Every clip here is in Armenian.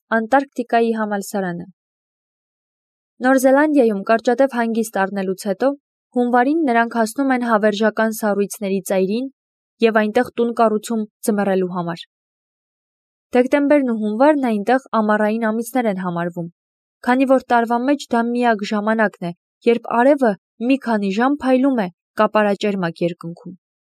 Անտարկտիկայի համալսարանը։ Նոր Զելանդիայում կարճատև հանգիստ առնելուց հետո հունվարին նրանք հասնում են հավերժական սառույցների ծայրին և այնտեղ տուն կառուցում ձմեռելու համար։ Դեկտեմբերն ու հունվարն այնտեղ ամառային ամիսներ են համարվում, քանի որ տարվա մեջ դա միակ ժամանակն է, երբ արևը մի քանի ժամ փայլում է կապարաճերմակ երկնքում։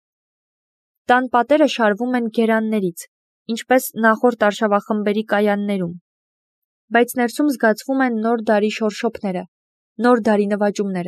Տան պատերը շարվում են գերաններից, ինչպես նախորդ արշավախմբերի կայաններում, բայց ներսում զգացվում են նոր դարի շորշոփները, նոր դարի նվաճումները։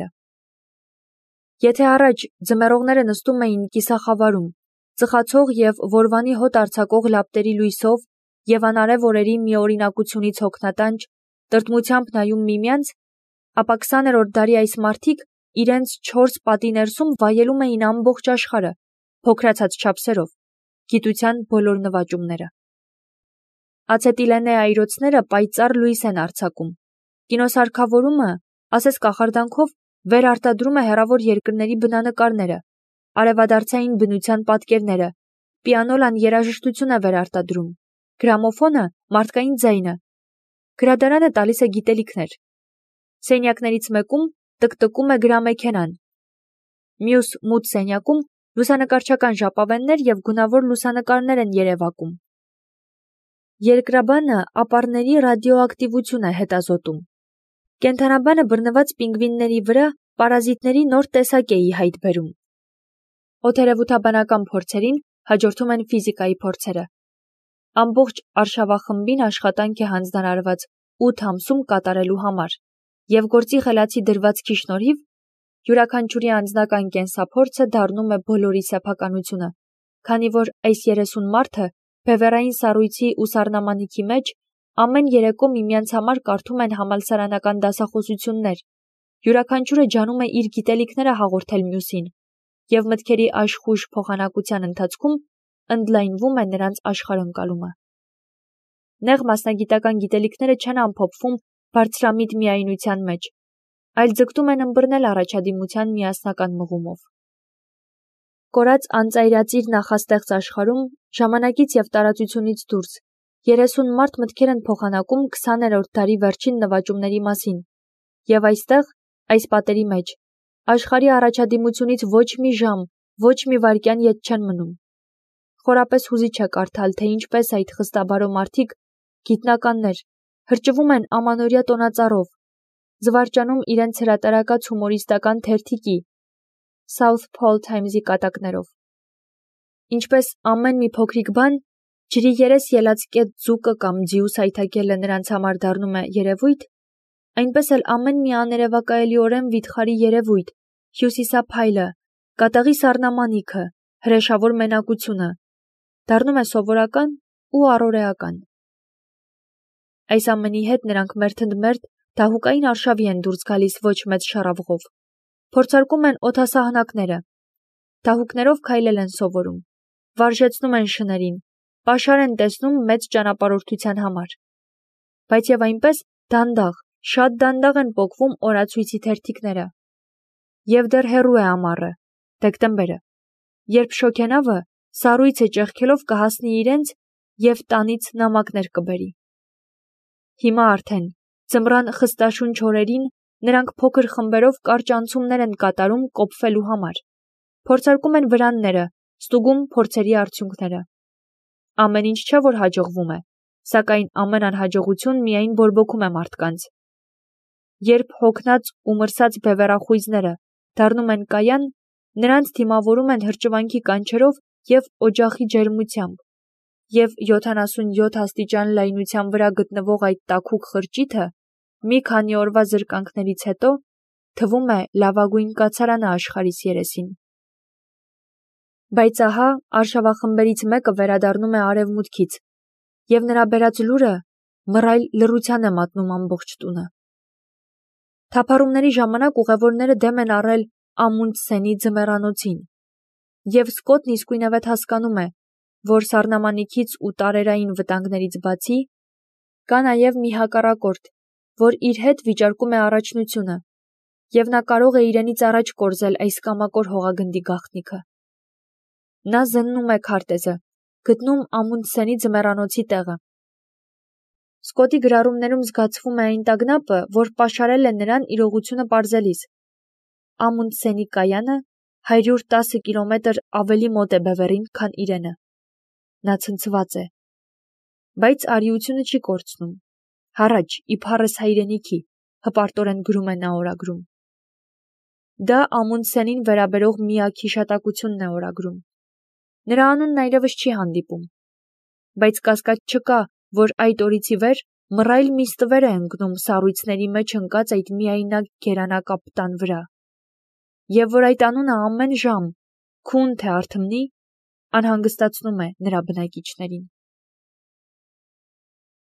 Եթե առաջ ձմեռողները նստում էին կիսախավարում, ծխացող և որվանի հոտ արձակող լապտերի լույսով և անարև օրերի միօրինակությունից հոգնատանջ տրտմությամբ նայում միմյանց, ապա 20-րդ դարի այս մարդիկ իրենց 4 պատի ներսում վայելում էին ամբողջ աշխարհը, փոքրացած չափսերով, գիտության բոլոր նվաճումները։ Ացետիլենե այրոցները պայծառ լույս են արձակում։ Կինոսարքավորումը, ասես կախարդանքով, վերարտադրում է հեռավոր երկրների բնանկարները, արևադարձային բնության պատկերները, պիանոլան երաժշտություն է վերարտադրում, գրամոֆոնը մարդկային ձայնը, գրադարանը տալիս է գիտելիքներ։ Սենյակներից մեկում տկտկում է գրամեքենան, մյուս մութ սենյակում լուսանկարչական ժապավեններ և գունավոր լուսանկարներ են երևակում։ Երկրաբանը ապարների ռադիոակտիվություն է հետազոտում։ Կենդանաբանը բռնված պինգվինների վրա պարազիտների նոր տեսակ է ի հայտ բերում։ Օդերևութաբանական փորձերին հաջորդում են ֆիզիկայի փորձերը։ Ամբողջ արշավախմբին աշխատանք է հանձնարարված 8 ամսում կատարելու համար, և գործի խելացի դրվածքի շնորհիվ յուրաքանչյուրի անձնական կենսափորձը դառնում է բոլորի սեփականությունը, քանի որ այս 30 մարդը բևեռային սառույցի ու սառնամանիքի մեջ ամեն երեկո միմյանց համար կարդում են համալսարանական դասախոսություններ, յուրաքանչյուրը ջանում է իր գիտելիքները հաղորդել մյուսին, և մտքերի աշխույժ փոխանակության ընթացքում ընդլայնվում է նրանց աշխարհընկալումը։ Նեղ մասնագիտական գիտելիքները չեն ամփոփվում բարձրամիտ միայնության մեջ, այլ ձգտում են ըմբռնել առաջադիմության միասնական մղումով։ Կորած անծայրածիր նախաստեղծ աշխարհում ժամանակից և տարածությունից դուրս 30 մարդ մտքեր են փոխանակում 20-րդ դարի վերջին նվաճումների մասին, և այստեղ, այս պատերի մեջ, աշխարհի առաջադիմությունից ոչ մի ժամ, ոչ մի վայրկյան ետ չեն մնում։ Խորապես հուզիչ է կարդալ, թե ինչպես այդ խստաբարո մարդիկ, գիտնականներ, հրճվում են ամանորյա տոնածառով, զվարճանում իրենց հրատարակած հումորիստական թերթիկի South Pole Times-ի կատակներով։ Ինչպես ամեն մի փոքրիկ բան, ջրի երես ելած կետ ձուկը կամ ձիու սայթաքելը նրանց համար դառնում է երևույթ, այնպես էլ ամեն մի աներևակայելիորեն վիթխարի երևույթ, հյուսիսափայլը, կատաղի սառնամանիքը, հրեշավոր մենակությունը, դառնում է սովորական ու առօրեական։ Այս ամենի հետ նրանք մերթընդմերթ դահուկային արշավի են դուրս գալիս ոչ մեծ շառավղով, փորձարկում են օդասահնակները, դահուկներով քայլել են սովորում, վարժեցնում են շներին, պաշար են տեսնում մեծ ճանապարհորդության համար։ Բայց և այնպես դանդաղ, շատ դանդաղ են պոկվում օրացույցի թերթիկները։ Եվ դեռ հեռու է ամառը, դեկտեմբերը, երբ շոգենավը սառույցը ճեղքելով կհասնի իրենց և տանից նամակներ կբերի։ Հիմա արդեն, ձմռան խստաշունչ օրերին, նրանք փոքր խմբերով կարճ անցումներ են կատարում կոփվելու համար։ Փորձարկում են վրանները, ստուգում փորձերի արդյունքները։ Ամեն ինչ չէ, որ հաջողվում է, սակայն ամեն անհաջողություն միայն բորբոքում է մարդկանց։ Երբ հոգնած ու մրսած բևեռախույզները դառնում են կայան, նրանց դիմավորում են հրճվանքի կանչերով և օջախի ջերմությամբ, և 77 աստիճան լայնության վրա գտնվող այդ տաքուկ խրճիթը մի քանի օրվա զրկանքներից հետո թվում է լավագույն կացարանը աշխարհիս երեսին։ Բայց ահա արշավախմբերից մեկը վերադառնում է արևմուտքից, և նրա բերած լուրը մռայլ լռության է մատնում ամբողջ տունը։ Թափառումների ժամանակ ուղևորները դեմ են առել Ամունդսենի ձմեռանոցին, և Սկոթն իսկույնևեթ հասկանում է, որ սառնամանիքից ու տարերային վտանգներից բացի, կա նաև մի հակառակորդ, որ իր հետ վիճարկում է առաջնությունը, և նա կարող է իրենից առաջ կորզել այս կամակոր հողագնդի գաղտնիքը։ Նա զննում է քարտեզը, գտնում Ամունդսենի ձմեռանոցի տեղը։ Սկոտի գրառումներում զգացվում է այն տագնապը, որ պաշարել է նրան իրողությունը պարզելիս։ Ամունդսենի կայանը 110 կիլոմետր ավելի մոտ է Բևեռին, քան իրենը։ Նա ցնցված է։ Բայց արիությունը չի կորցնում։ Հառաջ, իբարս հայրենիքի, հպարտորեն գրում է նա օրագրում։ Դա Ամունդսենին վերաբերող միակ հիշատակությունն է օրագրում։ Նրա անունն այլևս չի հանդիպում։ Բայց կասկած չկա, որ այդ օրից ի վեր մռայլ մի ստվեր է ընկնում սառույցների մեջ ընկած այդ միայնակ գերանակապ տան վրա, և որ այդ անունը ամեն ժամ, քուն թե արթմնի, անհանգստացնում է նրա բնակիչներին։